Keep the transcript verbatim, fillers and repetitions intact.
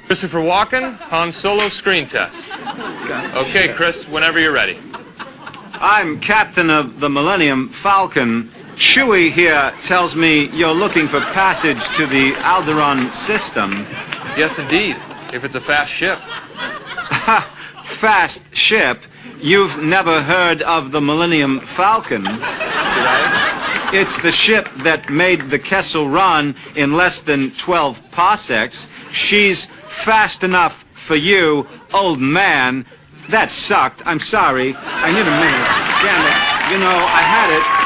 Christopher Walken, Han Solo screen test. Okay, Chris, whenever you're ready. I'm captain of the Millennium Falcon. Chewie here tells me you're looking for passage to the Alderaan system. Yes, indeed, if it's a fast ship. Fast ship? You've never heard of the Millennium Falcon? Did I? It's the ship that made the Kessel Run in less than twelve parsecs. She's fast enough for you, old man. That sucked. I'm sorry. I need a minute. Damn it. You know, I had it.